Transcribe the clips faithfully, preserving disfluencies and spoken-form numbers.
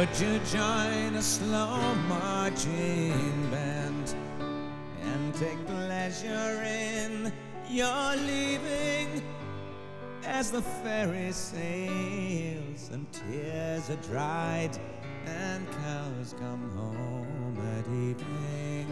Would you join a slow marching band and take pleasure in your leaving as the ferry sails and tears are dried and cows come home at evening?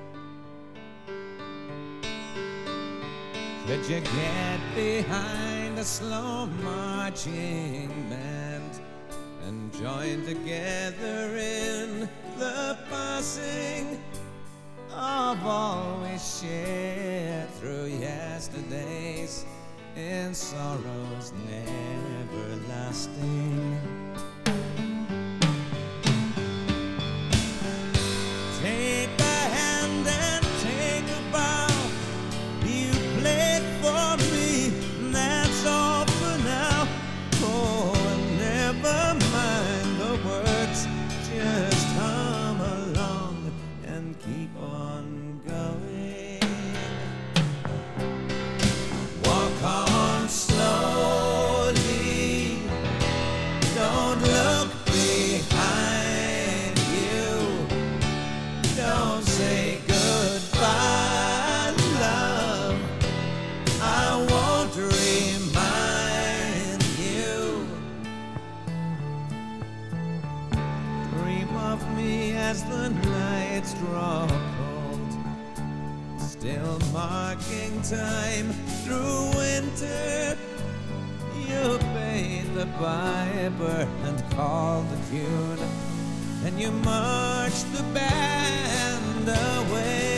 Could you get behind a slow marching band and join together in the passing of all we shared through yesterdays in sorrows never lasting? Take a hand and take a bow. You played for me, that's all for now. Oh, and never mind the words, just hum along and keep on going. Walk on slowly, don't look behind you. Don't say goodbye, love, I won't remind you. Dream of me as the nights draw cold, still marking time through winter. You paid the piper and called the tune, and you marched the band away.